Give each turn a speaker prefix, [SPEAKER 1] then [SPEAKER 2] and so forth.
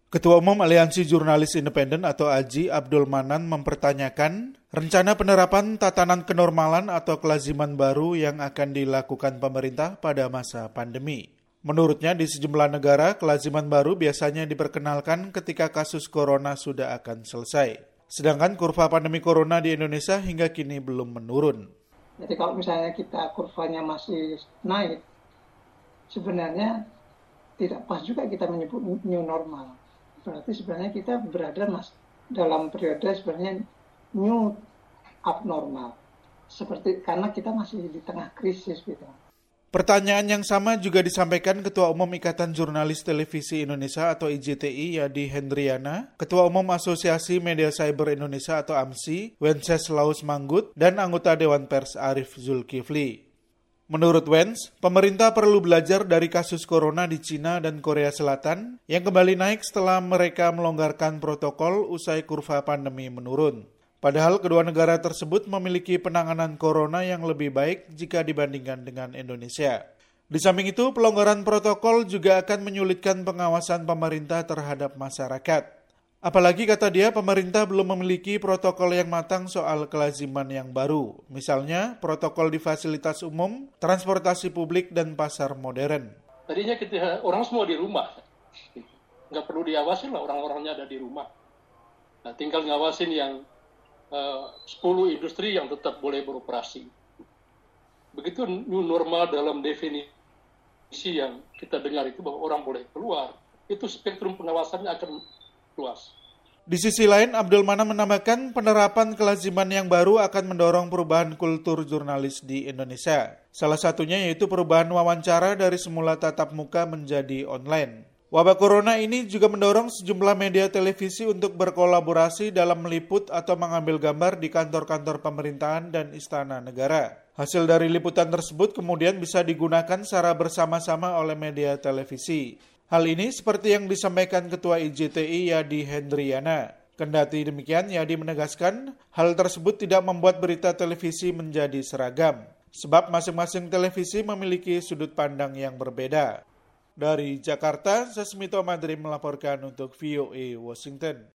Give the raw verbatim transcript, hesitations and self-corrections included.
[SPEAKER 1] Ketua Umum Aliansi Jurnalis Independen atau A J I, Abdul Manan mempertanyakan rencana penerapan tatanan kenormalan atau kelaziman baru yang akan dilakukan pemerintah pada masa pandemi. Menurutnya di sejumlah negara, kelaziman baru biasanya diperkenalkan ketika kasus corona sudah akan selesai. Sedangkan kurva pandemi corona di Indonesia hingga kini belum menurun.
[SPEAKER 2] Jadi kalau misalnya kita kurvanya masih naik, sebenarnya tidak pas juga kita menyebut new normal. Berarti sebenarnya kita berada mas dalam periode sebenarnya new abnormal. Seperti karena kita masih di tengah krisis gitu.
[SPEAKER 1] Pertanyaan yang sama juga disampaikan Ketua Umum Ikatan Jurnalis Televisi Indonesia atau I J T I Yadi Hendriana, Ketua Umum Asosiasi Media Cyber Indonesia atau A M S I, Wenceslaus Manggut, dan anggota Dewan Pers Arief Zulkifli. Menurut Wens, pemerintah perlu belajar dari kasus corona di Cina dan Korea Selatan yang kembali naik setelah mereka melonggarkan protokol usai kurva pandemi menurun. Padahal kedua negara tersebut memiliki penanganan corona yang lebih baik jika dibandingkan dengan Indonesia. Di samping itu, pelonggaran protokol juga akan menyulitkan pengawasan pemerintah terhadap masyarakat. Apalagi kata dia, pemerintah belum memiliki protokol yang matang soal kelaziman yang baru. Misalnya, protokol di fasilitas umum, transportasi publik, dan pasar modern.
[SPEAKER 3] Tadinya kita orang semua di rumah. Nggak perlu diawasin lah, orang-orangnya ada di rumah. Nah, tinggal ngawasin yang uh, sepuluh industri yang tetap boleh beroperasi. Begitu new normal dalam definisi yang kita dengar itu bahwa orang boleh keluar. Itu spektrum pengawasannya akan luas.
[SPEAKER 1] Di sisi lain, Abdul Manan menambahkan penerapan kelaziman yang baru akan mendorong perubahan kultur jurnalis di Indonesia. Salah satunya yaitu perubahan wawancara dari semula tatap muka menjadi online. Wabah corona ini juga mendorong sejumlah media televisi untuk berkolaborasi dalam meliput atau mengambil gambar di kantor-kantor pemerintahan dan istana negara. Hasil dari liputan tersebut kemudian bisa digunakan secara bersama-sama oleh media televisi. Hal ini seperti yang disampaikan Ketua I J T I Yadi Hendriana. Kendati demikian, Yadi menegaskan hal tersebut tidak membuat berita televisi menjadi seragam, sebab masing-masing televisi memiliki sudut pandang yang berbeda. Dari Jakarta, Sesmito Madrim melaporkan untuk V O A Washington.